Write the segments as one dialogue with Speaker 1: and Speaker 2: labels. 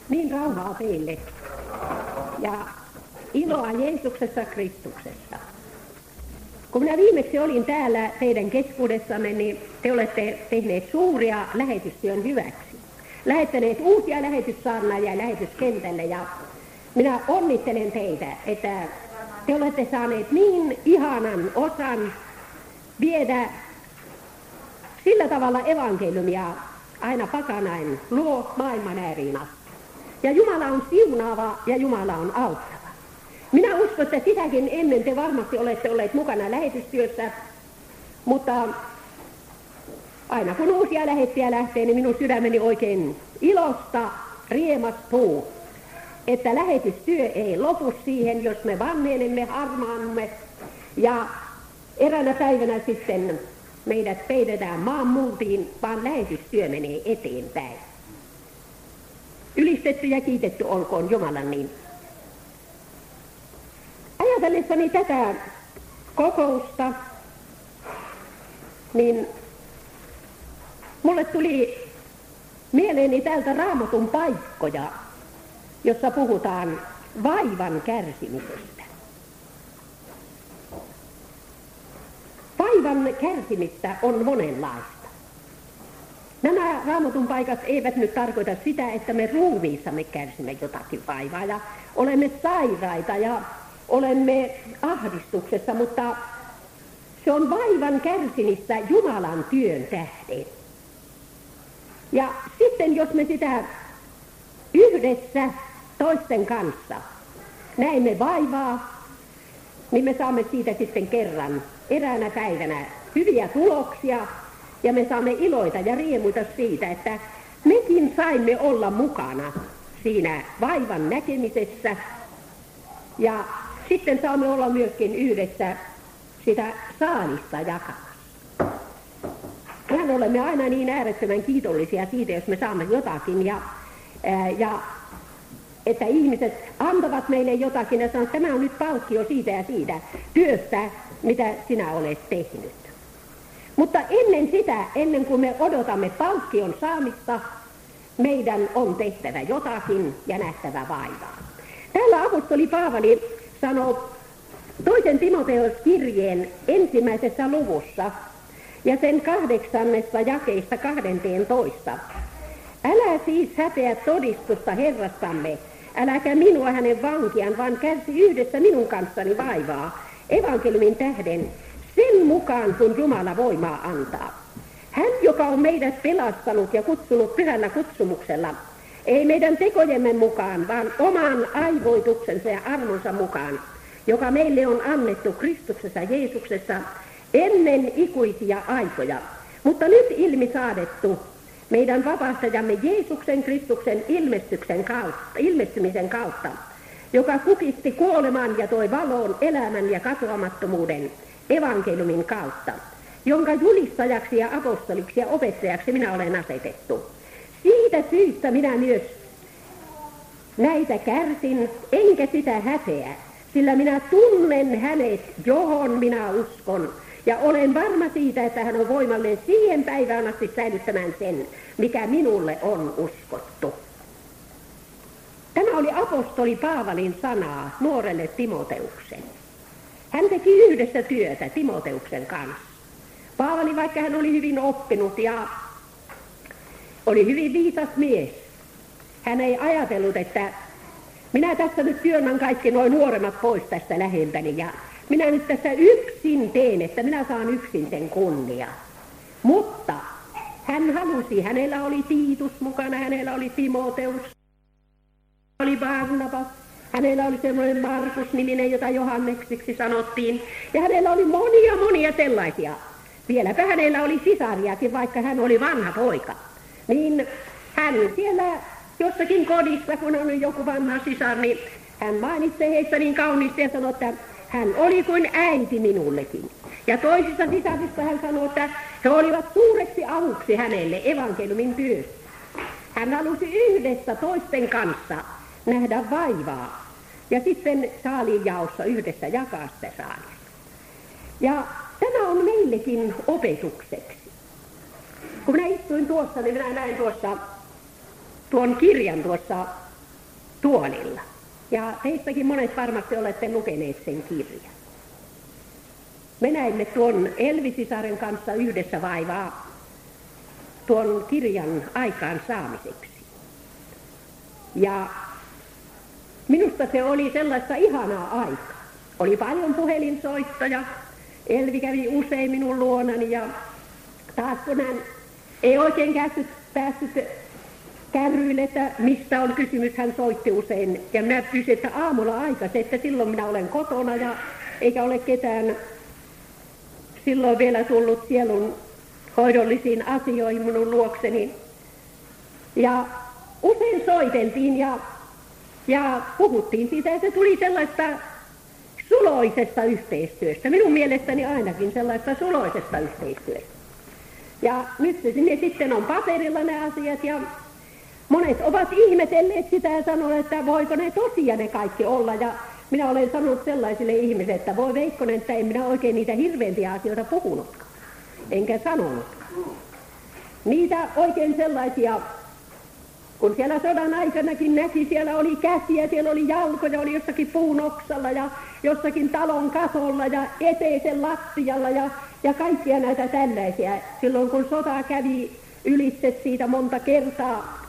Speaker 1: Niin rauhaa teille ja iloa Jeesuksessa Kristuksessa. Kun minä viimeksi olin täällä teidän keskuudessanne, niin te olette tehneet suuria lähetystyön hyväksi. Lähettäneet uusia lähetyssaarnaajia lähetyskentälle ja minä onnittelen teitä, että te olette saaneet niin ihanan osan viedä sillä tavalla evankeliumia aina pakanain luo maailman ääriin asti. Ja Jumala on siunaava ja Jumala on auttava. Minä uskon, että sitäkin ennen te varmasti olette olleet mukana lähetystyössä, mutta aina kun uusia lähettäjiä lähtee, niin minun sydämeni oikein ilosta riemastuu, että lähetystyö ei lopu siihen, jos me vanhenemme, harmaannumme ja eräänä päivänä sitten meidät peitetään maan multiin, vaan lähetystyö menee eteenpäin. Ylistetty ja kiitetty olkoon Jumalan nimi. Ajatellessani tätä kokousta, niin mulle tuli mieleeni täältä Raamatun paikkoja, jossa puhutaan vaivan kärsimisestä. Vaivan kärsimistä on monenlaista. Nämä Raamatun paikat eivät nyt tarkoita sitä, että me ruumiissamme kärsimme jotakin vaivaa ja olemme sairaita ja olemme ahdistuksessa, mutta se on vaivan kärsimistä Jumalan työn tähden. Ja sitten jos me sitä yhdessä toisten kanssa näemme vaivaa, niin me saamme siitä sitten kerran eräänä päivänä hyviä tuloksia ja me saamme iloita ja riemuita siitä, että mekin saimme olla mukana siinä vaivan näkemisessä ja sitten saamme olla myöskin yhdessä sitä saalista jakamassa. Mehän olemme aina niin äärettömän kiitollisia siitä, jos me saamme jotakin ja että ihmiset antavat meille jotakin ja sanoo, että tämä on nyt palkkio siitä ja siitä työstä, mitä sinä olet tehnyt. Mutta ennen kuin me odotamme palkkion saamista, meidän on tehtävä jotakin ja nähtävä vaivaa. Täällä apostoli Paavali sanoo 2. Timoteus-kirjeen 1. luvussa ja sen 8. jakeista 12. Älä siis häpeä todistusta Herrastamme, äläkä minua hänen vankian, vaan kärsi yhdessä minun kanssani vaivaa, evankeliumin tähden, sen mukaan kun Jumala voimaa antaa. Hän, joka on meidät pelastanut ja kutsunut pyhällä kutsumuksella, ei meidän tekojemme mukaan, vaan oman aivoituksensa ja armonsa mukaan, joka meille on annettu Kristuksessa Jeesuksessa ennen ikuisia aikoja, mutta nyt ilmi saadettu meidän vapahtajamme Jeesuksen Kristuksen ilmestymisen kautta, joka kukisti kuoleman ja toi valoon elämän ja katoamattomuuden evankeliumin kautta, jonka julistajaksi ja apostoliksi ja opettajaksi minä olen asetettu. Siitä syystä minä myös näitä kärsin, enkä sitä häpeä, sillä minä tunnen hänet, johon minä uskon, ja olen varma siitä, että hän on voimallinen siihen päivään asti säilyttämään sen, mikä minulle on uskottu. Tämä oli apostoli Paavalin sanaa nuorelle Timoteuksen. Hän teki yhdessä työtä Timoteuksen kanssa. Paavali, vaikka hän oli hyvin oppinut ja oli hyvin viisas mies, hän ei ajatellut, että minä tässä nyt työnnän kaikki nuo nuoremmat pois tästä läheltäni ja minä nyt tässä yksin teen, että minä saan yksin sen kunnia. Mutta hän halusi, hänellä oli Tiitus mukana, hänellä oli Timoteus, oli Barnaba, hänellä oli semmoinen Markus-niminen, jota Johanneksiksi sanottiin, ja hänellä oli monia sellaisia. Vieläpä hänellä oli sisariakin, vaikka hän oli vanha poika. Niin hän siellä jossakin kodissa, kun on joku vanha sisar, niin hän mainitsee heistä niin kauniisti ja sanoi, että hän oli kuin äiti minullekin. Ja toisissa sisarista hän sanoi, että he olivat suureksi avuksi hänelle evankeliumin työssä. Hän halusi yhdessä toisten kanssa nähdä vaivaa ja sitten saaliinjaossa yhdessä jakaa sitä saalia. Ja tämä on meillekin opetukseksi. Kun minä istuin tuossa, niin minä näin tuossa tuon kirjan tuossa tuolilla. Ja teistäkin monet varmasti olette lukeneet sen kirjan. Me näimme tuon Elvi-sisaren kanssa yhdessä vaivaa tuon kirjan aikaan saamiseksi. Ja minusta se oli sellaista ihanaa aikaa. Oli paljon puhelinsoittoja. Elvi kävi usein minun luonani ja taas kun hän ei oikein päässyt kärryille, että mistä on kysymys, hän soitti usein. Ja minä pyysin, että aamulla aikaisin, että silloin minä olen kotona ja eikä ole ketään silloin vielä tullut sielun hoidollisiin asioihin minun luokseni. Ja usein soiteltiin ja puhuttiin siitä, että tuli sellaista suloisesta yhteistyöstä. Minun mielestäni ainakin sellaista suloisesta yhteistyöstä. Ja nyt ne sitten on paperilla ne asiat ja monet ovat ihmetelleet sitä ja sanoneet, että voiko ne tosiaan ne kaikki olla. Ja minä olen sanonut sellaisille ihmisille, että voi Veikkonen, että en minä oikein niitä hirveämpiä asioita puhunutkaan. Enkä sanonut. Niitä oikein sellaisia, kun siellä sodan aikanakin näki, siellä oli käsiä, siellä oli jalkoja, oli jossakin puun oksalla ja jossakin talon katolla ja eteisen lattialla ja kaikkia näitä tällaisia. Silloin kun sota kävi ylitse siitä monta kertaa.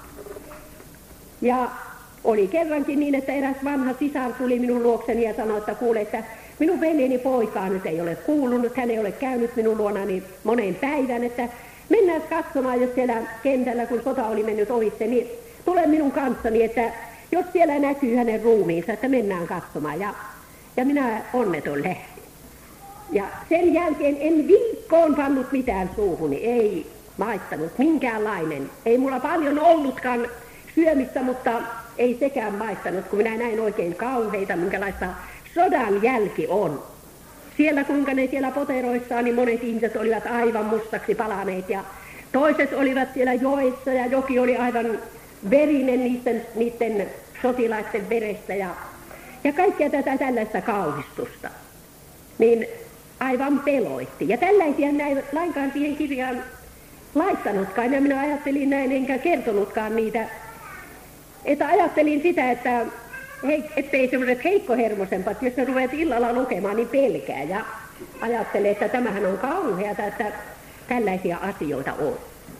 Speaker 1: Ja oli kerrankin niin, että eräs vanha sisar tuli minun luokseni ja sanoi, että kuule, että minun veljeni poikaa nyt ei ole kuulunut, hän ei ole käynyt minun luonani moneen päivän, että mennään katsomaan, jos siellä kentällä, kun sota oli mennyt ohitse, niin tule minun kanssani, että jos siellä näkyy hänen ruumiinsa, että mennään katsomaan. Ja minä onneton lähdin. Ja sen jälkeen en viikkoon pannut mitään suuhuni, ei maittanut minkäänlainen. Ei mulla paljon ollutkaan syömistä, mutta ei sekään maittanut, kun minä näin oikein kauheita, minkälaista sodan jälki on. Siellä, kuinka ne siellä poteroissaan, niin monet ihmiset olivat aivan mustaksi palaneet ja toiset olivat siellä joessa ja joki oli aivan verinen niiden sotilaiden verestä ja kaikkea tätä tällaista kauhistusta. Niin aivan peloitti. Ja tällaisia näin lainkaan siihen kirjaan laittanutkaan ja minä ajattelin näin enkä kertonutkaan niitä. Että ajattelin sitä, että ettei sellaiset heikkohermosempat, jos ne ruveet illalla lukemaan, niin pelkää. Ja ajattelee, että tämähän on kauheata, että tällaisia asioita on.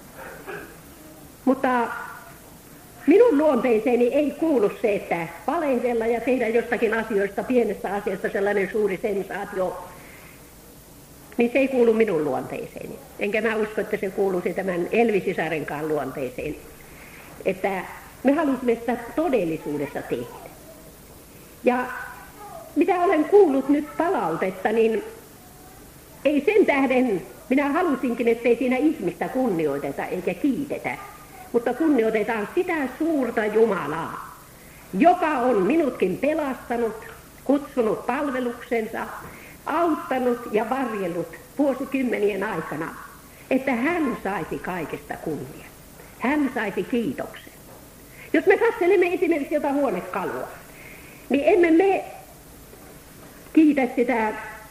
Speaker 1: Mutta minun luonteeseeni ei kuulu se, että valehdella ja tehdä jostakin asioista, pienestä asiasta sellainen suuri sensaatio, niin se ei kuulu minun luonteeseeni. Enkä mä usko, että se kuuluisi tämän Elvi-sisarenkaan luonteeseen. Että me halusimme sitä todellisuudessa tehdä. Ja mitä olen kuullut nyt palautetta, niin ei sen tähden, minä halusinkin, ettei siinä ihmistä kunnioiteta eikä kiitetä, mutta kunnioitetaan sitä suurta Jumalaa, joka on minutkin pelastanut, kutsunut palveluksensa, auttanut ja varjellut vuosikymmenien aikana, että hän saisi kaikesta kunnia. Hän saisi kiitoksen. Jos me katselemme esimerkiksi jotain huonekalua, niin emme me kiitä sitä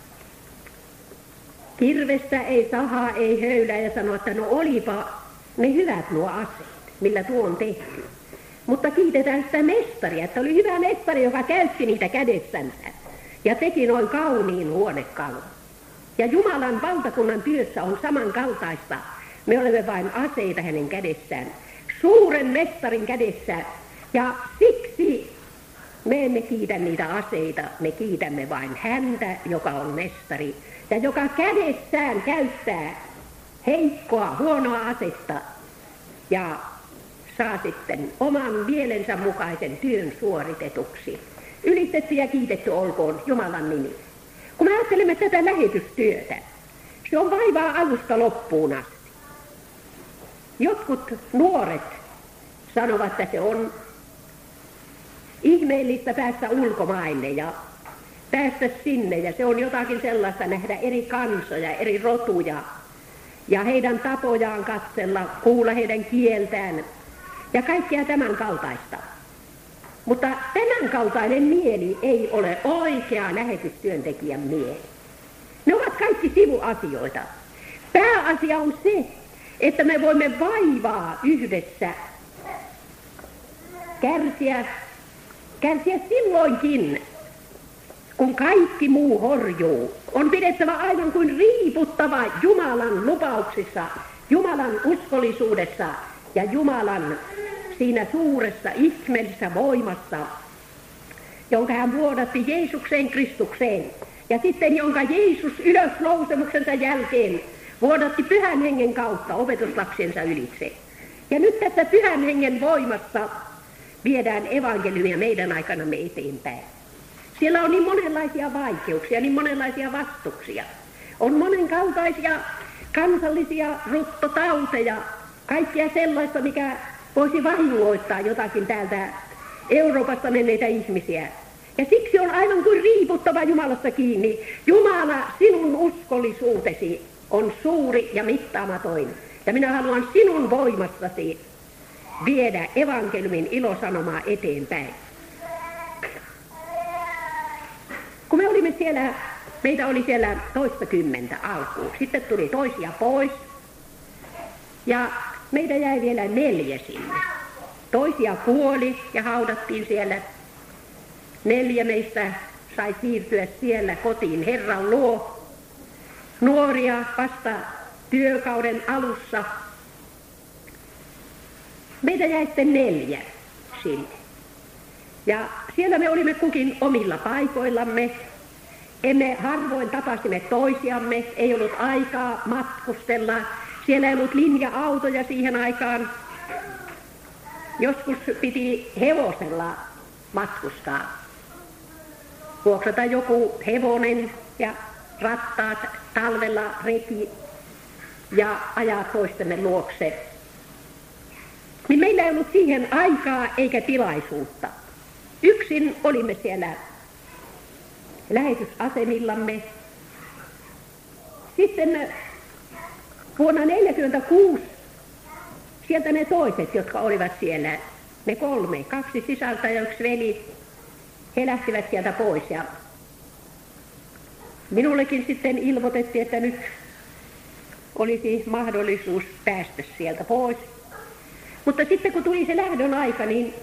Speaker 1: kirvestä, ei sahaa, ei höylää ja sanoa, että no olipa ne hyvät nuo aseet, millä tuo on tehty. Mutta kiitetään sitä mestaria, että oli hyvä mestari, joka käytti niitä kädessänsä ja teki noin kauniin huonekalun. Ja Jumalan valtakunnan työssä on samankaltaista. Me olemme vain aseita hänen kädessään, suuren mestarin kädessä. Ja siksi me emme kiitä niitä aseita, me kiitämme vain häntä, joka on mestari. Ja joka kädessään käyttää heikkoa, huonoa asetta ja saa sitten oman mielensä mukaisen työn suoritetuksi. Ylistetty ja kiitetty olkoon Jumalan nimi. Kun me ajattelemme tätä lähetystyötä, se on vaivaa alusta loppuun asti. Jotkut nuoret sanovat, että se on ihmeellistä päästä ulkomaille ja päästä sinne. Ja se on jotakin sellaista nähdä eri kansoja, eri rotuja ja heidän tapojaan katsella, kuulla heidän kieltään ja kaikkea tämän kaltaista. Mutta tämän kaltainen mieli ei ole oikea lähetystyöntekijän mieli. Ne ovat kaikki sivuasioita. Pääasia on se, että me voimme vaivaa yhdessä kärsiä kärsiä silloinkin, kun kaikki muu horjuu. On pidettävä aivan kuin riiputtava Jumalan lupauksissa, Jumalan uskollisuudessa ja Jumalan siinä suuressa ihmeellisessä voimassa, jonka hän vuodatti Jeesukseen Kristukseen. Ja sitten jonka Jeesus ylösnousemuksensa jälkeen vuodatti Pyhän Hengen kautta opetuslapsiensa ylitse. Ja nyt tässä Pyhän Hengen voimassa viedään evankeliumia meidän aikanamme eteenpäin. Siellä on niin monenlaisia vaikeuksia, niin monenlaisia vastuksia. On monenkaltaisia kansallisia ruttotauteja, kaikkia sellaista, mikä voisi vahingoittaa jotakin täältä Euroopasta menneitä ihmisiä. Ja siksi on aivan kuin riiputtava Jumalasta kiinni. Jumala, sinun uskollisuutesi on suuri ja mittaamaton. Ja minä haluan sinun voimassasi viedä evankeliumin ilosanomaa eteenpäin. Kun me olimme siellä, meitä oli siellä toistakymmentä alkuun. Sitten tuli toisia pois. Ja meitä jäi vielä 4 sinne. Toisia kuoli ja haudattiin siellä. 4 meistä sai siirtyä siellä kotiin Herran luo. Nuoria vasta työkauden alussa. Meitä jäi sitten 4 sinne. Ja siellä me olimme kukin omilla paikoillamme. Emme harvoin tapasimme toisiamme, ei ollut aikaa matkustella. Siellä ei ollut linja-autoja siihen aikaan. Joskus piti hevosella matkustaa. Vuokrata joku hevonen ja rattaat, talvella reki ja ajaa toistemme luokse. Niin meillä ei ollut siihen aikaa eikä tilaisuutta. Yksin olimme siellä lähetysasemillamme. Sitten vuonna 1946 sieltä ne toiset, jotka olivat siellä, ne 3, 2 sisältä ja 1 veli, he lähtivät sieltä pois. Ja minullekin sitten ilmoitettiin, että nyt olisi mahdollisuus päästä sieltä pois. Mutta sitten kun tuli se lähdön aika, niin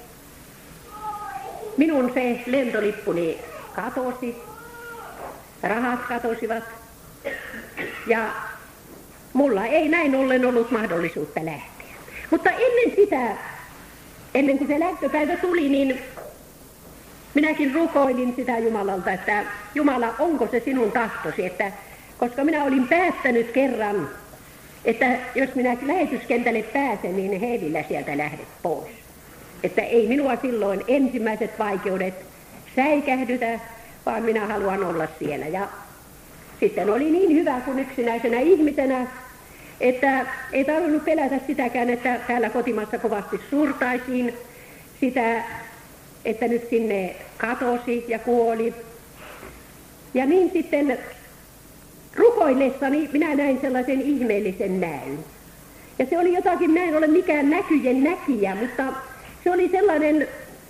Speaker 1: minun se lentolippuni katosi, rahat katosivat ja mulla ei näin ollen ollut mahdollisuutta lähteä. Mutta ennen kuin se lähtöpäivä tuli, niin minäkin rukoilin sitä Jumalalta, että Jumala, onko se sinun tahtosi, että koska minä olin päättänyt kerran, että jos minä lähetyskentälle pääsen, niin hevillä sieltä lähdet pois. Että ei minua silloin ensimmäiset vaikeudet säikähdytä, vaan minä haluan olla siellä. Ja sitten oli niin hyvä kuin yksinäisenä ihmisenä, että ei tarvinnut pelätä sitäkään, että täällä kotimassa kovasti surtaisiin sitä, että nyt sinne katosi ja kuoli. Ja niin sitten rukoillessani minä näin sellaisen ihmeellisen näyn. Ja se oli jotakin, minä en ole mikään näkyjen näkijä, mutta se oli sellainen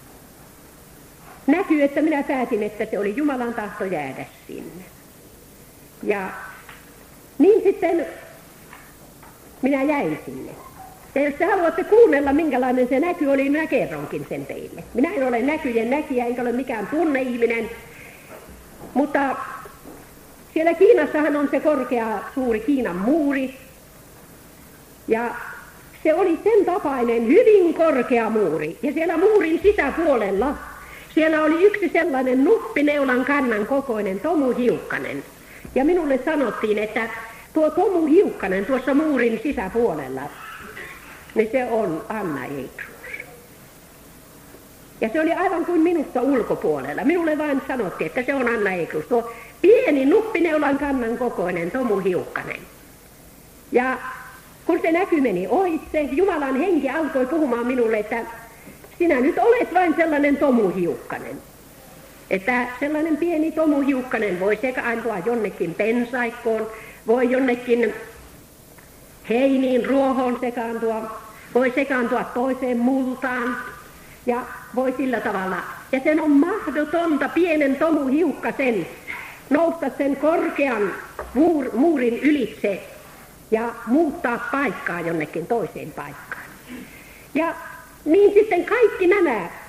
Speaker 1: näky, että minä päätin, että se oli Jumalan tahto jäädä sinne. Ja niin sitten minä jäin sinne. Ja jos te haluatte kuunnella, minkälainen se näky oli, minä kerronkin sen teille. Minä en ole näkyjen näkijä, enkä ole mikään tunneihminen, mutta siellä Kiinassahan on se korkea suuri Kiinan muuri. Ja se oli sen tapainen hyvin korkea muuri. Ja siellä muurin sisäpuolella, siellä oli yksi sellainen nuppineulan kannan kokoinen tomuhiukkanen. Ja minulle sanottiin, että tuo tomuhiukkanen tuossa muurin sisäpuolella, niin se on Anna Eikrus. Ja se oli aivan kuin minusta ulkopuolella. Minulle vain sanottiin, että se on Anna Eikrus, tuo pieni nuppineulan kannan kokoinen tomuhiukkanen. Ja kun se näky meni ohitse, Jumalan henki alkoi puhumaan minulle, että sinä nyt olet vain sellainen tomuhiukkanen. Että sellainen pieni tomuhiukkanen voi sekaantua jonnekin pensaikkoon, voi jonnekin heiniin, ruohoon sekaantua, voi sekaantua toiseen multaan ja voi sillä tavalla. Ja sen on mahdotonta pienen tomuhiukkasen nousta sen korkean muurin ylitse ja muuttaa paikkaa jonnekin toiseen paikkaan. Ja niin sitten kaikki nämä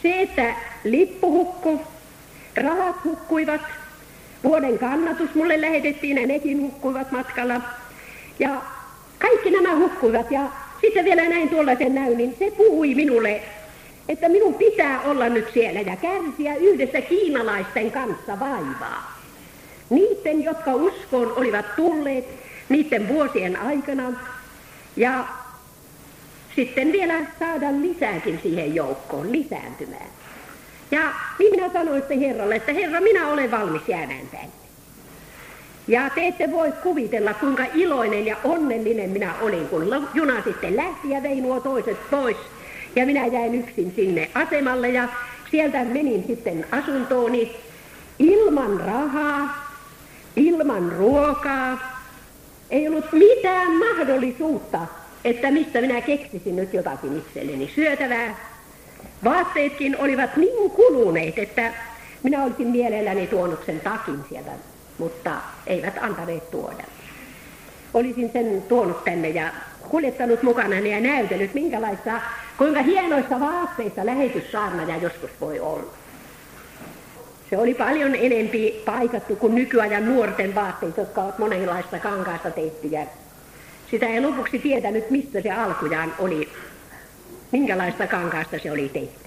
Speaker 1: Se, että lippu hukkui, rahat hukkuivat, vuoden kannatus mulle lähetettiin ja nekin hukkuivat matkalla. Ja kaikki nämä hukkuivat ja sitten vielä näin tuollaisen näyn, se puhui minulle, että minun pitää olla nyt siellä ja kärsiä yhdessä kiinalaisten kanssa vaivaa. Niiden, jotka uskoon olivat tulleet niiden vuosien aikana ja sitten vielä saada lisääkin siihen joukkoon, lisääntymään. Ja niin minä sanoin sitten Herralle, että Herra, minä olen valmis jäämään tänne. Ja te ette voi kuvitella, kuinka iloinen ja onnellinen minä olin, kun juna sitten lähti ja vei nuo toiset pois. Ja minä jäin yksin sinne asemalle ja sieltä menin sitten asuntooni ilman rahaa, ilman ruokaa. Ei ollut mitään mahdollisuutta, että mistä minä keksisin nyt jotakin itselleni syötävää. Vaatteetkin olivat niin kuluneet, että minä olisin mielelläni tuonut sen takin sieltä, mutta eivät antaneet tuoda. Olisin sen tuonut tänne ja kuljettanut mukanani ja näytellyt, kuinka hienoissa vaatteissa lähetyssaarnaja joskus voi olla. Se oli paljon enempi paikattu kuin nykyajan nuorten vaatteet, jotka ovat monenlaista kankaasta tehtyjä. Sitä ei lopuksi tietänyt, mistä se alkujaan oli, minkälaista kankaasta se oli tehty.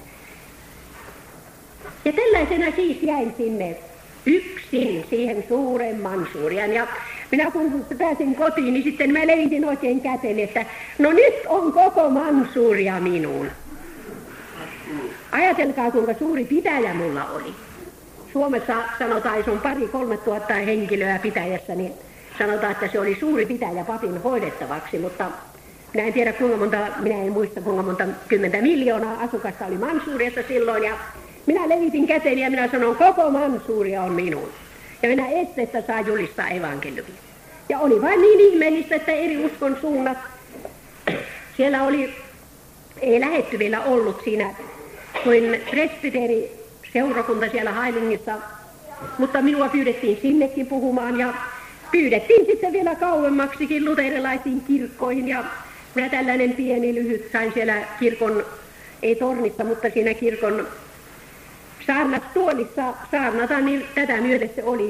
Speaker 1: Ja tällaisena siis jäin sinne yksin siihen suuren Manchurian. Ja minä kun pääsin kotiin, niin sitten mä levitin oikein käteni, että no nyt on koko Manchuria minun. Ajatelkaa, kuinka suuri pitäjä mulla oli. Suomessa sanotaan, jos on 2-3 tuhatta henkilöä pitäjässä, niin sanotaan, että se oli suuri pitäjä papin hoidettavaksi, mutta minä en tiedä minä en muista kuinka monta 10 miljoonaa asukasta oli Manchuriassa silloin, ja minä levitin käteni ja minä sanon, koko Manchuria on minun. Ja minä esteettä saa julistaa evankeliumia. Ja oli vain niin ihmeellistä, että eri uskon suunnat, siellä ei lähetty vielä ollut siinä kuin presbyteeriseurakunta siellä Hailingissa, mutta minua pyydettiin sinnekin puhumaan ja pyydettiin sitten vielä kauemmaksikin luterilaisiin kirkkoihin ja minä tällainen pieni lyhyt sain siellä kirkon, ei tornissa, mutta siinä kirkon saarnastuolissa saarnata, niin tätä myöten se oli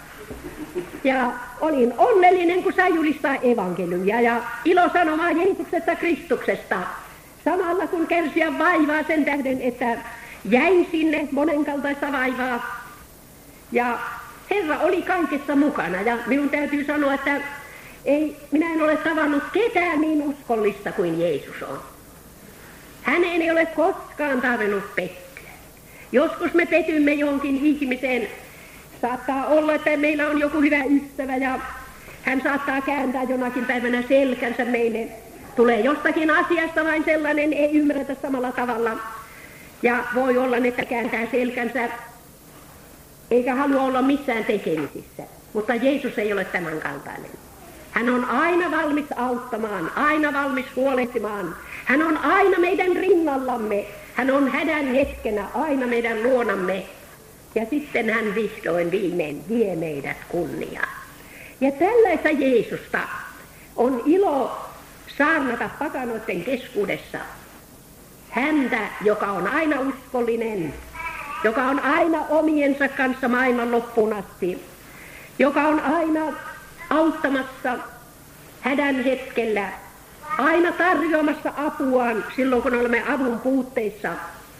Speaker 1: ja olin onnellinen, kun sain julistaa evankeliumia ja ilosanomaa Jeesuksesta Kristuksesta. Samalla kun kärsiä vaivaa sen tähden, että jäin sinne monenkaltaista vaivaa. Ja Herra oli kaikessa mukana ja minun täytyy sanoa, että minä en ole tavannut ketään niin uskollista kuin Jeesus on. Hänen ei ole koskaan tarvinnut pettyä. Joskus me petymme johonkin ihmiseen. Saattaa olla, että meillä on joku hyvä ystävä ja hän saattaa kääntää jonakin päivänä selkänsä meille. Tulee jostakin asiasta vain sellainen, ei ymmärretä samalla tavalla. Ja voi olla, että kääntää selkänsä eikä halua olla missään tekemisissä. Mutta Jeesus ei ole tämän kaltainen. Hän on aina valmis auttamaan, aina valmis huolehtimaan. Hän on aina meidän rinnallamme. Hän on hädän hetkenä aina meidän luonamme. Ja sitten hän vihdoin viimein vie meidät kunniaan. Ja tällaista Jeesusta on ilo saarnata pakanoiden keskuudessa. Häntä, joka on aina uskollinen, joka on aina omiensa kanssa maailman loppuun asti, joka on aina auttamassa hädän hetkellä, aina tarjoamassa apuaan silloin, kun olemme avun puutteissa,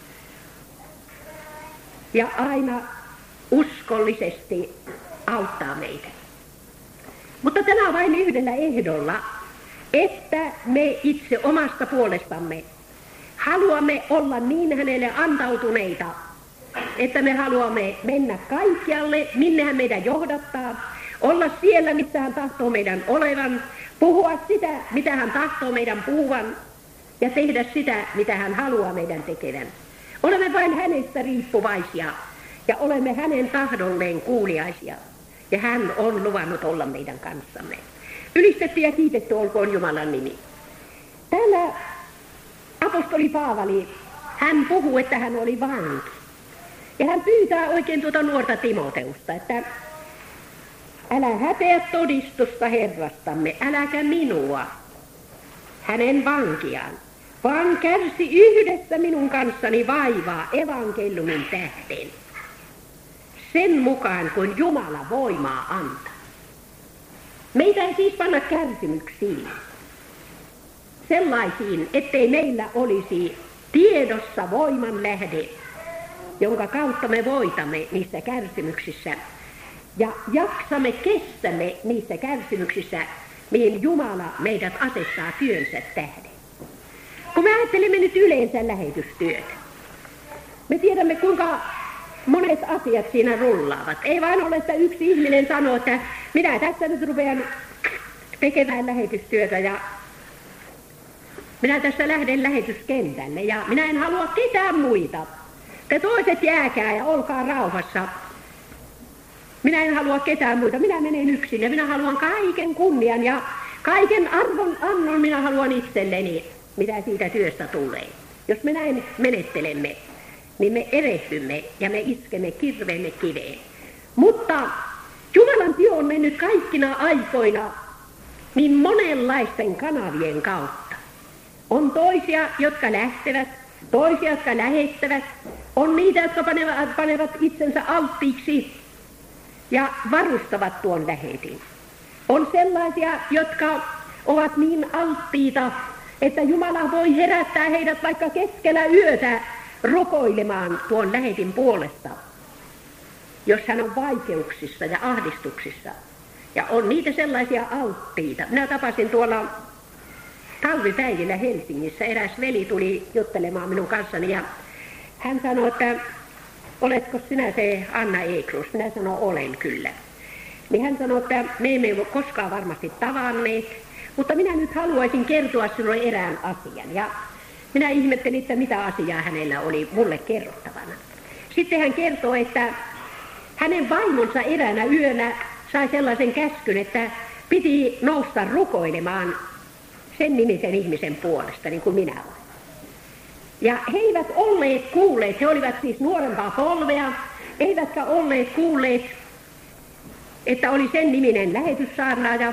Speaker 1: ja aina uskollisesti auttaa meitä. Mutta tämä vain yhdellä ehdolla, että me itse omasta puolestamme haluamme olla niin hänelle antautuneita, että me haluamme mennä kaikkialle, minne hän meidän johdattaa, olla siellä, missä hän tahtoo meidän olevan, puhua sitä, mitä hän tahtoo meidän puhuvan ja tehdä sitä, mitä hän haluaa meidän tekevän. Olemme vain hänestä riippuvaisia ja olemme hänen tahdolleen kuuliaisia ja hän on luvannut olla meidän kanssamme. Ylistetty ja kiitetty olkoon Jumalan nimi. Täällä apostoli Paavali, hän puhuu, että hän oli vanki. Ja hän pyytää oikein tuota nuorta Timoteusta, että älä häpeä todistusta Herrastamme, äläkä minua, hänen vankiaan, vaan kärsi yhdessä minun kanssani vaivaa evankeliumin tähden. Sen mukaan, kun Jumala voimaa antaa. Meitä ei siis panna kärsimyksiin. Sellaisiin, ettei meillä olisi tiedossa voiman lähde, jonka kautta me voitamme niissä kärsimyksissä ja jaksamme, kestämme niissä kärsimyksissä, mihin Jumala meidät asettaa työnsä tähden. Kun me ajattelemme nyt yleensä lähetystyötä, me tiedämme kuinka monet asiat siinä rullaavat. Ei vain ole, että yksi ihminen sanoo, että minä tässä nyt rupean tekemään lähetystyötä ja minä tässä lähden lähetyskentälle ja minä en halua ketään muita. Te toiset jääkää ja olkaa rauhassa. Minä en halua ketään muita. Minä menen yksin ja minä haluan kaiken kunnian ja kaiken arvon annon minä haluan itselleni, mitä siitä työstä tulee. Jos me näin menettelemme, niin me erehdymme ja me iskemme kirveemme kiveen. Mutta Jumalan työ on mennyt kaikkina aikoina niin monenlaisten kanavien kautta. On toisia, jotka lähtevät, toisia, jotka lähettävät. On niitä, jotka panevat itsensä alttiiksi ja varustavat tuon lähetin. On sellaisia, jotka ovat niin alttiita, että Jumala voi herättää heidät vaikka keskellä yötä rukoilemaan tuon lähetin puolesta, jos hän on vaikeuksissa ja ahdistuksissa. Ja on niitä sellaisia alttiita. Minä tapasin tuolla talvipäivillä Helsingissä. Eräs veli tuli juttelemaan minun kanssani ja hän sanoi, että oletko sinä se Anna Eklus? Minä sanoin, olen kyllä. Niin hän sanoi, että me emme ole koskaan varmasti tavanneet, mutta minä nyt haluaisin kertoa sinulle erään asian. Ja minä ihmettelin, että mitä asiaa hänellä oli mulle kerrottavana. Sitten hän kertoi, että hänen vaimonsa eräänä yönä sai sellaisen käskyn, että piti nousta rukoilemaan sen nimisen ihmisen puolesta, niin kuin minä olen. Ja he eivät olleet kuulleet, he olivat siis nuorempaa polvea, eivätkä olleet kuulleet, että oli sen niminen lähetyssaarnaaja.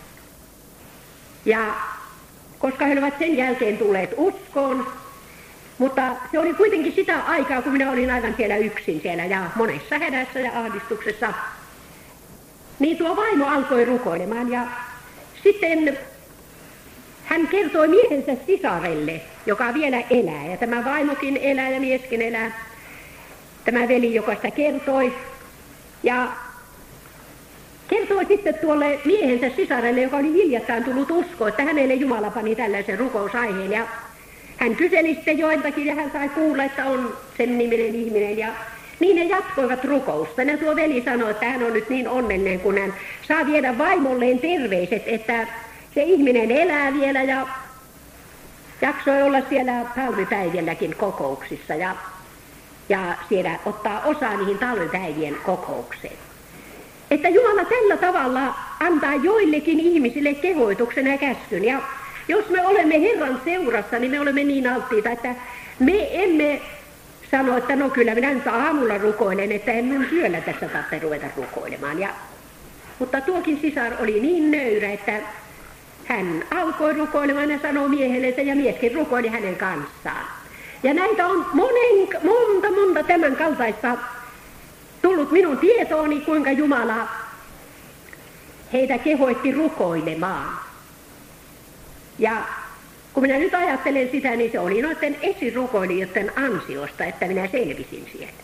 Speaker 1: Ja koska he olivat sen jälkeen tulleet uskoon, mutta se oli kuitenkin sitä aikaa, kun minä olin aivan siellä yksin siellä ja monessa hädässä ja ahdistuksessa. Niin tuo vaimo alkoi rukoilemaan ja sitten hän kertoi miehensä sisarelle, joka vielä elää. Ja tämä vaimokin elää ja mieskin elää. Tämä veli, joka sitä kertoi. Ja kertoi sitten tuolle miehensä sisarelle, joka oli hiljattain tullut uskoon, että hänelle Jumala pani tällaisen rukousaiheen. Ja hän kyseli sitten joiltakin ja hän sai kuulla, että on sen niminen ihminen. Ja niin ne jatkoivat rukousta. Ja tuo veli sanoi, että hän on nyt niin onnellinen, kun hän saa viedä vaimolleen terveiset, että se ihminen elää vielä ja jaksoi olla siellä talvipäivilläkin kokouksissa ja siellä ottaa osaa niihin talvipäivien kokoukseen. Että Jumala tällä tavalla antaa joillekin ihmisille kehoituksen ja käskyn. Ja jos me olemme Herran seurassa, niin me olemme niin alttiita, että me emme sano, että no kyllä minä nyt aamulla rukoilen, että en minun työllä tässä tarvitse ruveta rukoilemaan. Mutta tuokin sisar oli niin nöyrä, että hän alkoi rukoilemaan ja sanoi miehellensä ja mieskin rukoili hänen kanssaan. Ja näitä on monta tämän kaltaista tullut minun tietooni, kuinka Jumala heitä kehoitti rukoilemaan. Ja kun minä nyt ajattelen sitä, niin se oli noiden esirukoilijoiden ansiosta, että minä selvisin sieltä.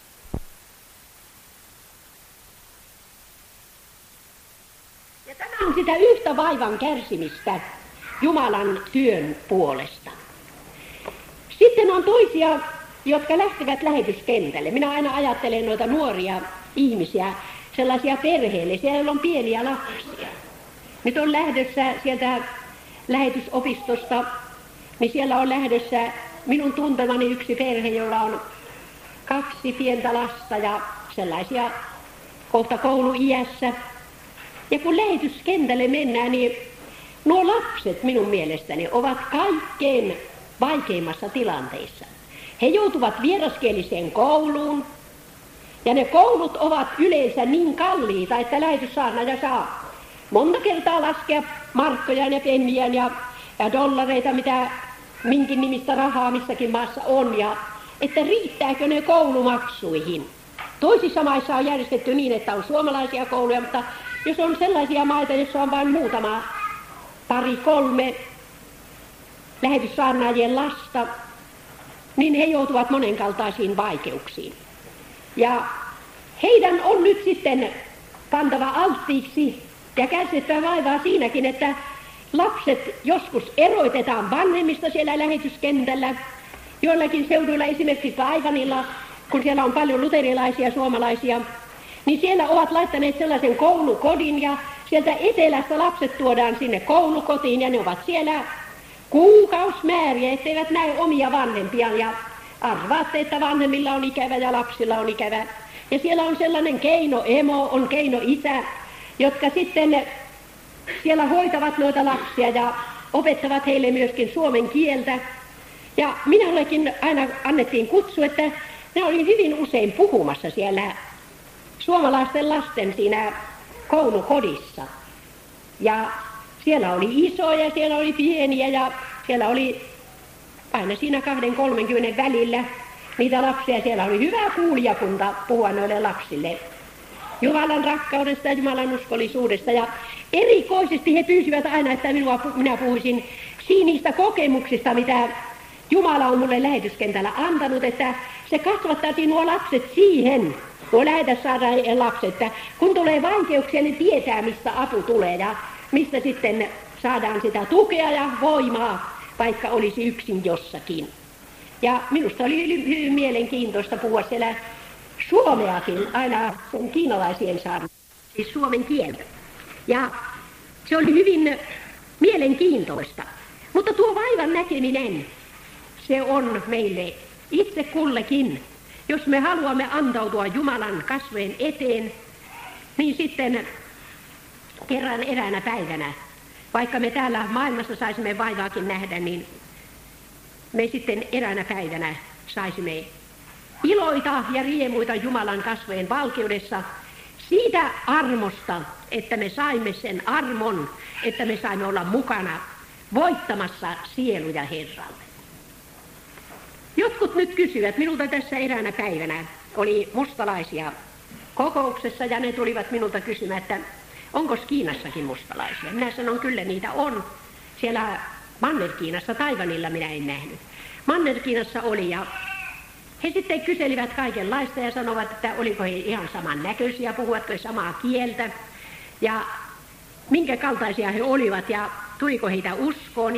Speaker 1: Ja tämä on sitä yhtä vaivan kärsimistä Jumalan työn puolesta. Sitten on toisia, jotka lähtevät lähetyskentälle. Minä aina ajattelen noita nuoria ihmisiä, sellaisia perheellisiä, joilla on pieniä lapsia. Nyt on lähdössä sieltä lähetysopistosta, niin siellä on lähdössä minun tuntemani yksi perhe, jolla on 2 pientä lasta ja sellaisia kohta kouluiässä. Ja kun lähetyskentälle mennään, niin nuo lapset minun mielestäni ovat kaikkein vaikeimmassa tilanteissa. He joutuvat vieraskieliseen kouluun, ja ne koulut ovat yleensä niin kalliita, että lähetyssaarnaaja saa monta kertaa laskea markkoja ja penniä ja dollareita, mitä minkin nimistä rahaa missäkin maassa on, ja että riittääkö ne koulumaksuihin. Toisissa maissa on järjestetty niin, että on suomalaisia kouluja, mutta jos on sellaisia maita, joissa on vain muutama, 2-3 lähetyssaarnaajien lasta, niin he joutuvat monenkaltaisiin vaikeuksiin. Ja heidän on nyt sitten pantava alttiiksi ja kärsittävä vaivaa siinäkin, että lapset joskus erotetaan vanhemmista siellä lähetyskentällä. Joillakin seuduilla, esimerkiksi Taiwanilla, kun siellä on paljon luterilaisia suomalaisia, niin siellä ovat laittaneet sellaisen koulukodin ja sieltä etelästä lapset tuodaan sinne koulukotiin ja ne ovat siellä kuukausmääriä, etteivät näe omia vanhempiaan ja arvaatte, että vanhemmilla on ikävä ja lapsilla on ikävä. Ja siellä on sellainen keinoemo, on keinoisä, jotka sitten siellä hoitavat noita lapsia ja opettavat heille myöskin suomen kieltä. Ja minullekin aina annettiin kutsu, että ne oli hyvin usein puhumassa siellä suomalaisten lasten siinä koulukodissa. Ja siellä oli isoja, siellä oli pieniä ja siellä oli aina siinä 20-30 välillä niitä lapsia. Siellä oli hyvä kuulijakunta puhua noille lapsille Jumalan rakkaudesta ja Jumalan uskollisuudesta. Ja erikoisesti he pyysivät aina, että minä puhuisin niistä kokemuksista, mitä Jumala on mulle lähetyskentällä antanut, että se kasvattaisi nuo lapset siihen, nuo lähetysaarnaajien lapset, että kun tulee vaikeuksia, niin tietää, mistä apu tulee ja mistä sitten saadaan sitä tukea ja voimaa, vaikka olisi yksin jossakin. Ja minusta oli hyvin mielenkiintoista puhua siellä suomeakin, aina sen kiinalaisien saarna, siis suomen kieltä. Ja se oli hyvin mielenkiintoista. Mutta tuo vaivan näkeminen, se on meille itse kullekin. Jos me haluamme antautua Jumalan kasvojen eteen, niin sitten kerran eräänä päivänä, vaikka me täällä maailmassa saisimme vaivaakin nähdä, niin me sitten eräänä päivänä saisimme iloita ja riemuita Jumalan kasvojen valkeudessa siitä armosta, että me saimme sen armon, että me saimme olla mukana voittamassa sieluja Herralle. Jotkut nyt kysyvät minulta tässä eräänä päivänä, oli mustalaisia kokouksessa ja ne tulivat minulta kysymään, että onko Kiinassakin mustalaisia. Minä sanon, kyllä niitä on. Siellä Manner-Kiinassa, Taiwanilla minä en nähnyt. Manner-Kiinassa oli ja he sitten kyselivät kaikenlaista ja sanovat, että oliko he ihan saman näköisiä, puhuvatko he samaa kieltä ja minkä kaltaisia he olivat ja tuliko heitä uskoon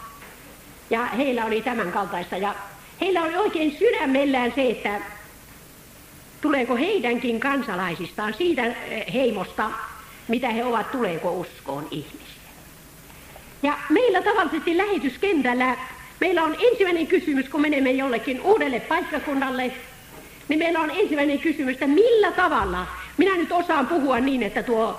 Speaker 1: ja heillä oli tämän kaltaista ja heillä oli oikein sydämellään se, että tuleeko heidänkin kansalaisistaan siitä heimosta, mitä he ovat, tuleeko uskoon ihmisiä. Ja meillä tavallisesti lähetyskentällä, meillä on ensimmäinen kysymys, kun menemme jollekin uudelle paikkakunnalle, niin meillä on ensimmäinen kysymys, että millä tavalla minä nyt osaan puhua niin, että tuo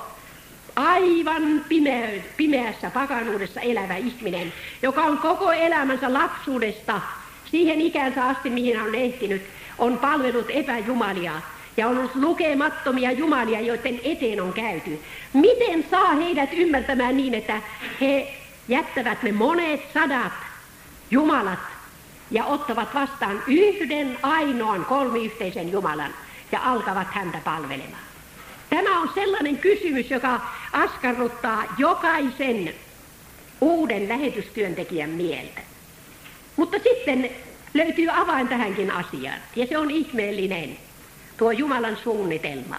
Speaker 1: aivan pimeässä pakanuudessa elävä ihminen, joka on koko elämänsä lapsuudesta siihen ikänsä asti, mihin hän on ehtinyt, on palvellut epäjumalia ja on ollut lukemattomia jumalia, joiden eteen on käyty. Miten saa heidät ymmärtämään niin, että he jättävät ne monet sadat jumalat ja ottavat vastaan yhden ainoan kolmiyhteisen Jumalan ja alkavat häntä palvelemaan? Tämä on sellainen kysymys, joka askarruttaa jokaisen uuden lähetystyöntekijän mieltä. Mutta sitten löytyy avain tähänkin asiaan, ja se on ihmeellinen, tuo Jumalan suunnitelma.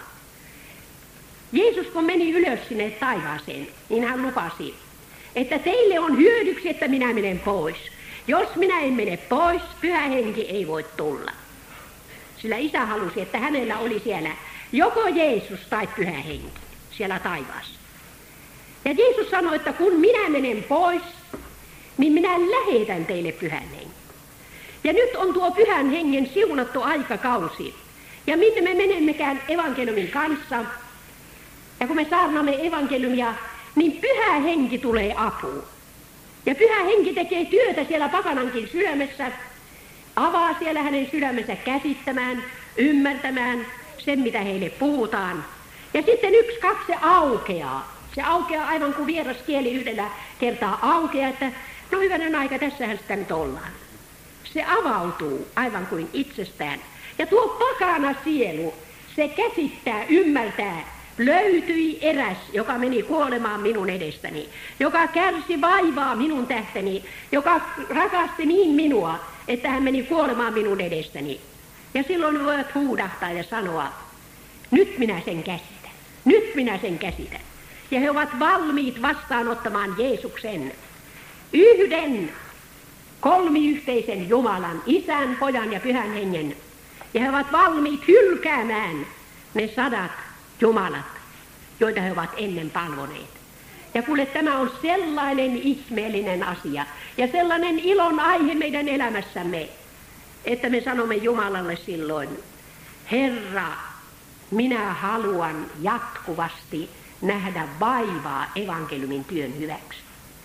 Speaker 1: Jeesus kun meni ylös sinne taivaaseen, niin hän lupasi, että teille on hyödyksi, että minä menen pois. Jos minä en mene pois, Pyhä Henki ei voi tulla. Sillä Isä halusi, että hänellä oli siellä joko Jeesus tai Pyhä Henki siellä taivaassa. Ja Jeesus sanoi, että kun minä menen pois, niin minä lähetän teille Pyhän Hengen. Ja nyt on tuo Pyhän Hengen siunattu aikakausi. Ja minne me menemmekään evankeliumin kanssa, ja kun me saarnaamme evankeliumia, niin Pyhä Henki tulee apuun. Ja Pyhä Henki tekee työtä siellä pakanankin sydämessä, avaa siellä hänen sydämensä käsittämään, ymmärtämään sen, mitä heille puhutaan. Ja sitten 1-2 se aukeaa. Se aukeaa aivan kuin vieras kieli yhdellä kertaa aukeaa, että No hyvänen aika, tässähän sitä nyt ollaan. Se avautuu aivan kuin itsestään. Ja tuo pakana sielu, se käsittää, ymmärtää. Löytyi eräs, joka meni kuolemaan minun edestäni, joka kärsi vaivaa minun tähteni, joka rakasti niin minua, että hän meni kuolemaan minun edestäni. Ja silloin voit huudahtaa ja sanoa, nyt minä sen käsitän, nyt minä sen käsitän. Ja he ovat valmiit vastaanottamaan Jeesuksen, yhden kolmiyhteisen Jumalan, Isän, Pojan ja Pyhän Hengen. Ja he ovat valmiit hylkäämään ne 100 jumalat, joita he ovat ennen palvoneet. Ja kuule, tämä on sellainen ihmeellinen asia ja sellainen ilon aihe meidän elämässämme, että me sanomme Jumalalle silloin, Herra, minä haluan jatkuvasti nähdä vaivaa evankeliumin työn hyväksi.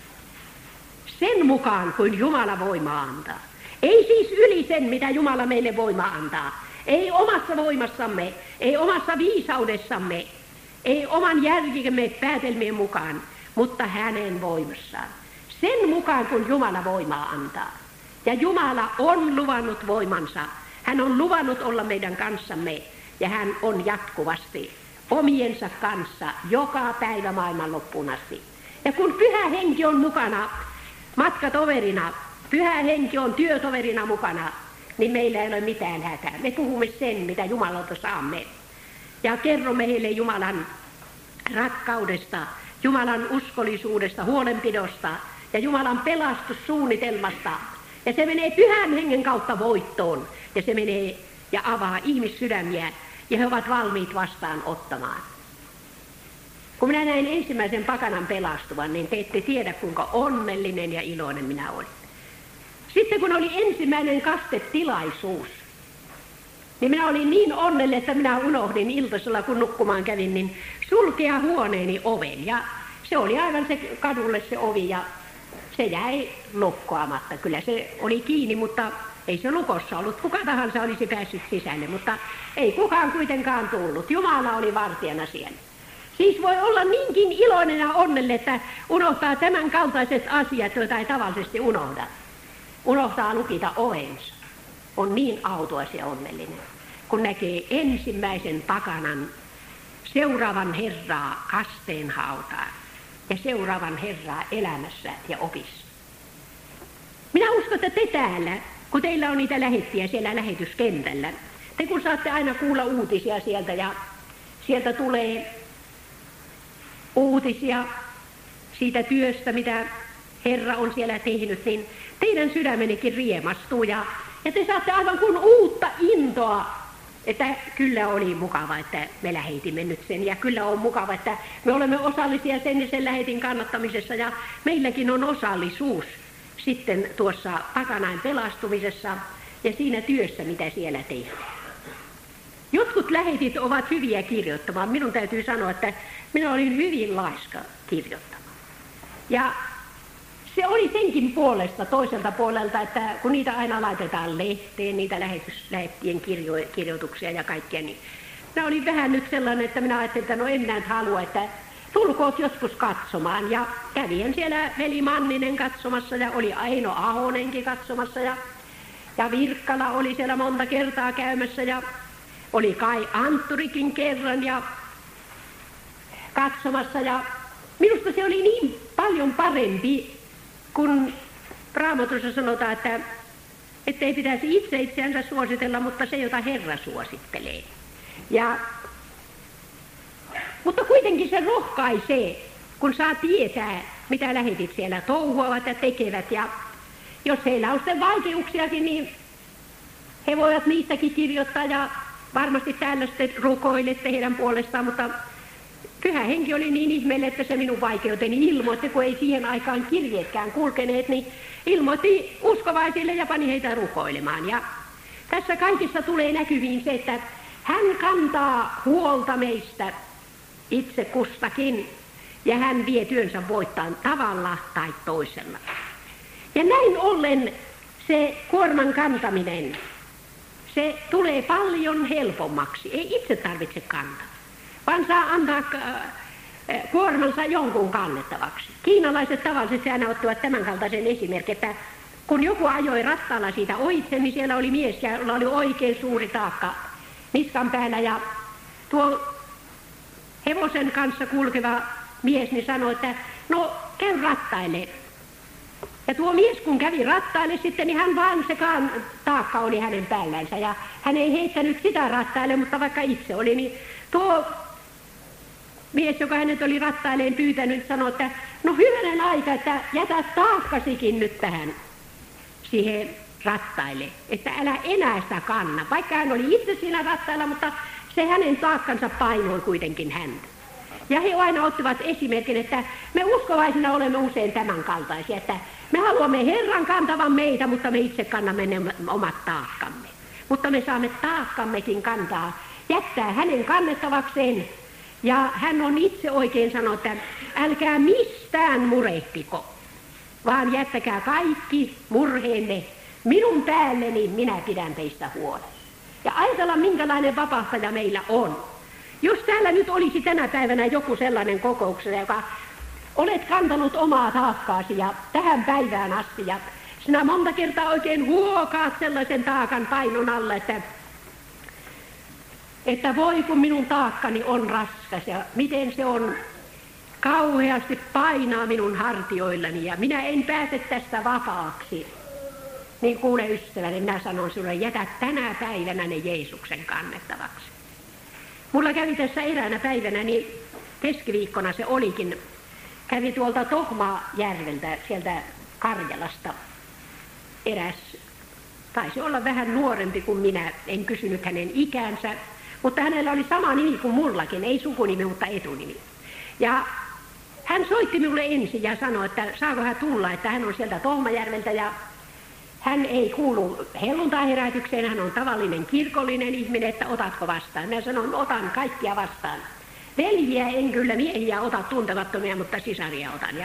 Speaker 1: Sen mukaan, kuin Jumala voimaa antaa. Ei siis yli sen, mitä Jumala meille voimaa antaa. Ei omassa voimassamme, ei omassa viisaudessamme, ei oman järkemme päätelmien mukaan, mutta hänen voimassaan. Sen mukaan, kun Jumala voimaa antaa. Ja Jumala on luvannut voimansa. Hän on luvannut olla meidän kanssamme ja hän on jatkuvasti omiensa kanssa joka päivä maailman loppuun asti. Ja kun Pyhä Henki on mukana matkatoverina, Pyhä Henki on työtoverina mukana, niin meillä ei ole mitään hätää. Me puhumme sen, mitä Jumalalta saamme. Ja kerromme heille Jumalan rakkaudesta, Jumalan uskollisuudesta, huolenpidosta ja Jumalan pelastussuunnitelmasta. Ja se menee Pyhän Hengen kautta voittoon. Ja se menee ja avaa ihmissydämiä. Ja he ovat valmiit vastaan ottamaan. Kun minä näin ensimmäisen pakanan pelastuvan, niin te ette tiedä, kuinka onnellinen ja iloinen minä olin. Sitten kun oli ensimmäinen kastetilaisuus, niin minä olin niin onnellinen, että minä unohdin iltasella, kun nukkumaan kävin, niin sulkea huoneeni oven. Ja se oli aivan se kadulle se ovi ja se jäi lukkoamatta. Kyllä se oli kiinni, mutta ei se lukossa ollut. Kuka tahansa olisi päässyt sisälle, mutta ei kukaan kuitenkaan tullut. Jumala oli vartijana siellä. Siis voi olla niinkin iloinen ja onnellinen, että unohtaa tämän kaltaiset asiat, joita ei tavallisesti unohda. Unohtaa lukita ovensa. On niin autuas ja onnellinen, kun näkee ensimmäisen pakanan seuraavan Herraa kasteen hautaan ja seuraavan Herraa elämässä ja opissa. Minä uskon, että te täällä, kun teillä on niitä lähettiä siellä lähetyskentällä, te kun saatte aina kuulla uutisia sieltä ja sieltä tulee uutisia siitä työstä, mitä Herra on siellä tehnyt, niin teidän sydämenikin riemastuu ja te saatte aivan kuin uutta intoa, että kyllä oli mukava, että me lähetimme nyt sen ja kyllä on mukava, että me olemme osallisia sen lähetin kannattamisessa ja meilläkin on osallisuus sitten tuossa pakanain pelastumisessa ja siinä työssä, mitä siellä tehdään. Jotkut lähetit ovat hyviä kirjoittamaan. Minun täytyy sanoa, että minä olin hyvin laiska kirjoittamaan. Ja se oli senkin puolesta toiselta puolelta, että kun niitä aina laitetaan lehteen, niitä lähettien kirjoituksia ja kaikkea, niin minä olin vähän nyt sellainen, että minä ajattelin, että no en näin halua, että tulkoot joskus katsomaan. Ja kävin siellä veli Manninen katsomassa ja oli Aino Ahonenkin katsomassa ja Virkkala oli siellä monta kertaa käymässä ja oli Kai Antturikin kerran ja katsomassa ja minusta se oli niin paljon parempi, kun Raamatussa sanotaan, että ei pitäisi itse itseänsä suositella, mutta se, jota Herra suosittelee. Mutta kuitenkin se rohkaisee, kun saa tietää, mitä lähetit siellä touhuavat ja tekevät. Ja jos heillä on sitten vaikeuksiakin, niin he voivat niistäkin kirjoittaa ja varmasti täällä sitten rukoilette heidän puolestaan, mutta Pyhä Henki oli niin ihmeellinen, että se minun vaikeuteni ilmoitti, kun ei siihen aikaan kirjeetkään kulkeneet, niin ilmoitti uskovaisille ja pani heitä rukoilemaan. Ja tässä kaikissa tulee näkyviin se, että hän kantaa huolta meistä itse kustakin ja hän vie työnsä voittaan tavalla tai toisella. Ja näin ollen se kuorman kantaminen, se tulee paljon helpommaksi. Ei itse tarvitse kantaa, vaan saa antaa kuormansa jonkun kannettavaksi. Kiinalaiset tavallisesti aina ottivat tämän kaltaisen esimerkin, että kun joku ajoi rattaalla siitä ohitse, niin siellä oli mies, jolla oli oikein suuri taakka niskan päällä, ja tuo hevosen kanssa kulkeva mies niin sanoi, että no käy rattaille. Ja tuo mies kun kävi rattaille sitten, niin hän vaan sekaan taakka oli hänen päällänsä, ja hän ei heittänyt sitä rattaille, mutta vaikka itse oli, niin tuo mies, joka hänet oli rattailleen pyytänyt, sanoi, että no hyvänen aika, että jätä taakkasikin nyt tähän siihen rattaille, että älä enää sitä kanna. Vaikka hän oli itse siinä rattailla, mutta se hänen taakkansa painoi kuitenkin häntä. Ja he aina ottivat esimerkin, että me uskovaisina olemme usein tämän kaltaisia, että me haluamme Herran kantavan meitä, mutta me itse kannamme ne omat taakkamme. Mutta me saamme taakkammekin kantaa, jättää hänen kannettavakseen. Ja hän on itse oikein sanonut, että älkää mistään murehtiko, vaan jättäkää kaikki murheenne minun päälleni, minä pidän teistä huolen. Ja ajatella, minkälainen vapahtaja meillä on. Jos täällä nyt olisi tänä päivänä joku sellainen kokouksessa, joka olet kantanut omaa taakkaasi ja tähän päivään asti, ja sinä monta kertaa oikein huokaat sellaisen taakan painon alla, että voi kun minun taakkani on raskas ja miten se on kauheasti painaa minun hartioillani ja minä en pääse tästä vapaaksi. Niin kuule ystäväni, minä sanon sinulle, jätä tänä päivänä ne Jeesuksen kannettavaksi. Mulla kävi tässä eräänä päivänä, niin keskiviikkona se olikin, kävi tuolta Tohmajärveltä, sieltä Karjalasta eräs, taisi olla vähän nuorempi kuin minä, en kysynyt hänen ikänsä, mutta hänellä oli sama nimi kuin mullakin, ei sukunimi, mutta etunimi. Ja hän soitti minulle ensin ja sanoi, että saako hän tulla, että hän on sieltä Tohmajärveltä ja hän ei kuulu helluntaiherätykseen, hän on tavallinen kirkollinen ihminen, että otatko vastaan. Minä sanon, otan kaikkia vastaan. Veljiä en kyllä miehiä ota tuntemattomia, mutta sisaria otan.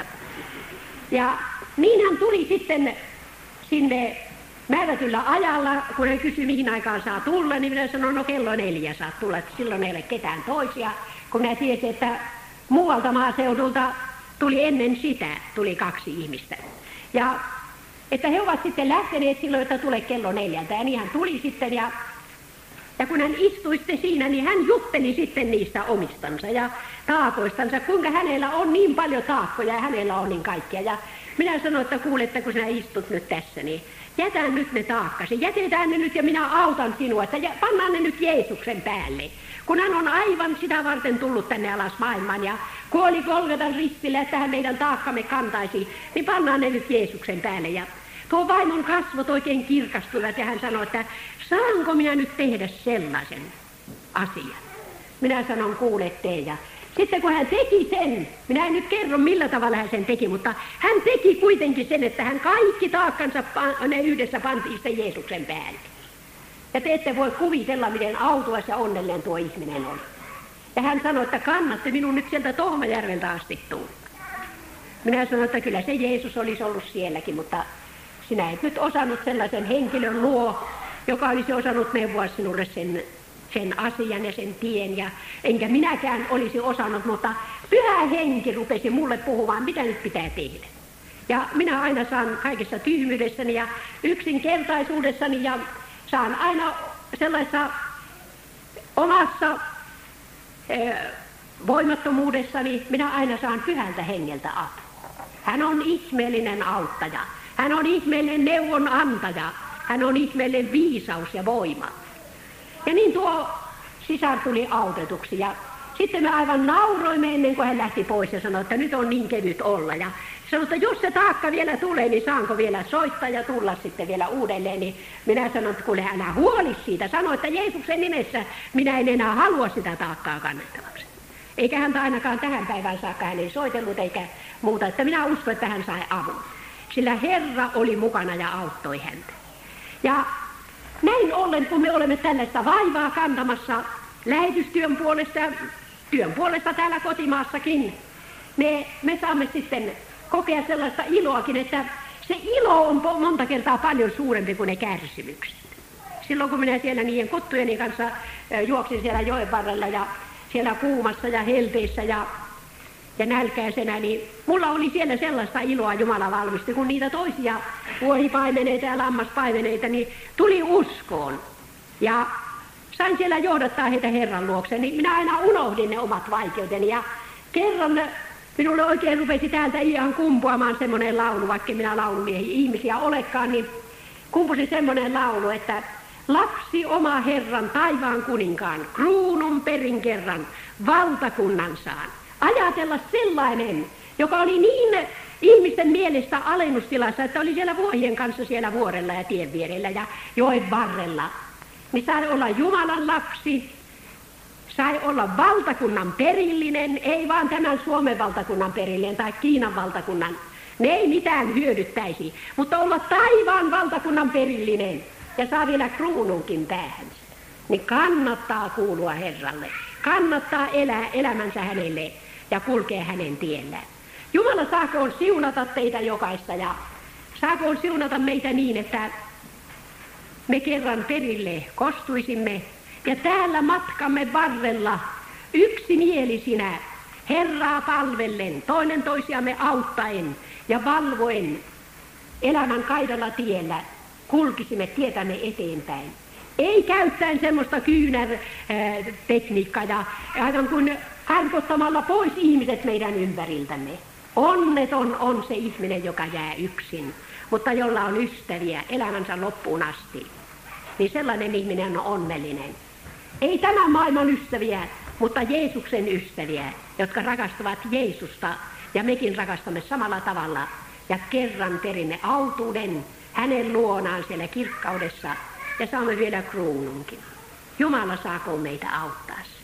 Speaker 1: Ja niin hän tuli sitten sinne määrätyllä ajalla, kun hän kysyi mihin aikaan saa tulla, niin minä sanoin, no kello 4 saat tulla, että silloin ei ole ketään toisia. Kun minä tiesin, että muualta maaseudulta tuli ennen sitä, tuli 2 ihmistä. Ja että he ovat sitten lähteneet silloin, että tulee kello 4. Ja niin hän tuli sitten ja kun hän istui sitten siinä, niin hän jutteli sitten niistä omistansa ja taakoistansa, kuinka hänellä on niin paljon taakkoja ja hänellä on niin kaikkia. Ja minä sanoin, että kuule, että kun sinä istut nyt tässä, niin jätän nyt ne taakkasi, jätetään ne nyt ja minä autan sinua, että pannaan ne nyt Jeesuksen päälle. Kun hän on aivan sitä varten tullut tänne alas maailmaan ja kuoli Golgatan ristillä, että hän meidän taakkamme kantaisi, niin pannaan ne nyt Jeesuksen päälle. Ja tuo vaimon kasvot oikein kirkastuivat ja hän sanoi, että saanko minä nyt tehdä sellaisen asian. Minä sanon, kuule tee. Ja sitten kun hän teki sen, minä en nyt kerro millä tavalla hän sen teki, mutta hän teki kuitenkin sen, että hän kaikki taakkansa ne yhdessä pantiin sitten Jeesuksen päälle. Ja te ette voi kuvitella, miten autuas ja onnellinen tuo ihminen on. Ja hän sanoi, että kannatte minun nyt sieltä Tohmajärveltä asti tulla. Minä sanoin, että kyllä se Jeesus olisi ollut sielläkin, mutta sinä et nyt osannut sellaisen henkilön luo, joka olisi osannut neuvoa sinulle sen asian ja sen tien. Ja enkä minäkään olisi osannut, mutta Pyhä Henki rupesi mulle puhumaan, mitä nyt pitää tehdä. Ja minä aina saan kaikessa tyhmyydessäni ja yksinkertaisuudessani ja saan aina sellaisessa omassa voimattomuudessani, minä aina saan Pyhältä Hengeltä apua. Hän on ihmeellinen auttaja. Hän on ihmeellinen neuvonantaja. Hän on ihmeellinen viisaus ja voima. Ja niin tuo sisar tuli autetuksi ja sitten me aivan nauroimme ennen kuin hän lähti pois ja sanoi, että nyt on niin kevyt olla. Ja sanoi, että jos se taakka vielä tulee, niin saanko vielä soittaa ja tulla sitten vielä uudelleen. Niin minä sanoin, että kuule älä huoli siitä. Sanoi, että Jeesuksen nimessä minä en enää halua sitä taakkaa kannettavaksi. Eikä häntä ainakaan tähän päivään saakka hän ei soitellut eikä muuta, että minä uskon, että hän sai avun. Sillä Herra oli mukana ja auttoi häntä. Ja näin ollen, kun me olemme tällaista vaivaa kantamassa lähetystyön puolesta ja työn puolesta täällä kotimaassakin, me saamme sitten kokea sellaista iloakin, että se ilo on monta kertaa paljon suurempi kuin ne kärsimykset. Silloin kun minä siellä niiden kottujeni kanssa juoksin siellä joen varrella ja siellä kuumassa ja helteessä ja ja nälkäisenä, niin mulla oli siellä sellaista iloa Jumala valmisti, kun niitä toisia vuohipaimeneita ja lammaspaimeneita, niin tuli uskoon. Ja sain siellä johdattaa heitä Herran luokse, niin minä aina unohdin ne omat vaikeuteni. Ja kerran minulle oikein rupesi täältä ihan kumpuamaan semmoinen laulu, vaikka minä laulumiehiä ihmisiä olekaan, niin kumpusi semmoinen laulu, että lapsi oma Herran taivaan kuninkaan, kruunun perin kerran, valtakunnan saan. Ajatella sellainen, joka oli niin ihmisten mielestä alennustilassa, että oli siellä vuohien kanssa siellä vuorella ja tien vierellä ja joen varrella. Niin sai olla Jumalan lapsi, sai olla valtakunnan perillinen, ei vaan tämän Suomen valtakunnan perillinen tai Kiinan valtakunnan. Ne ei mitään hyödyttäisi, mutta olla taivaan valtakunnan perillinen ja saa vielä kruununkin päähänsä. Niin kannattaa kuulua Herralle, kannattaa elää elämänsä hänelle ja kulkea hänen tiellään. Jumala saakoon siunata teitä jokaista ja saakoon siunata meitä niin, että me kerran perille kostuisimme ja täällä matkamme varrella yksimielisinä Herraa palvellen, toinen toisiamme auttaen ja valvoen elämän kaidalla tiellä kulkisimme tietämme eteenpäin. Ei käyttäen semmoista kyynärtekniikkaa ja aivan kuin karkottamalla pois ihmiset meidän ympäriltämme. Onneton on se ihminen, joka jää yksin, mutta jolla on ystäviä elämänsä loppuun asti. Niin sellainen ihminen on onnellinen. Ei tämän maailman ystäviä, mutta Jeesuksen ystäviä, jotka rakastavat Jeesusta ja mekin rakastamme samalla tavalla. Ja kerran perinne autuuden hänen luonaan siellä kirkkaudessa ja saamme vielä kruununkin. Jumala saakoon meitä auttaa.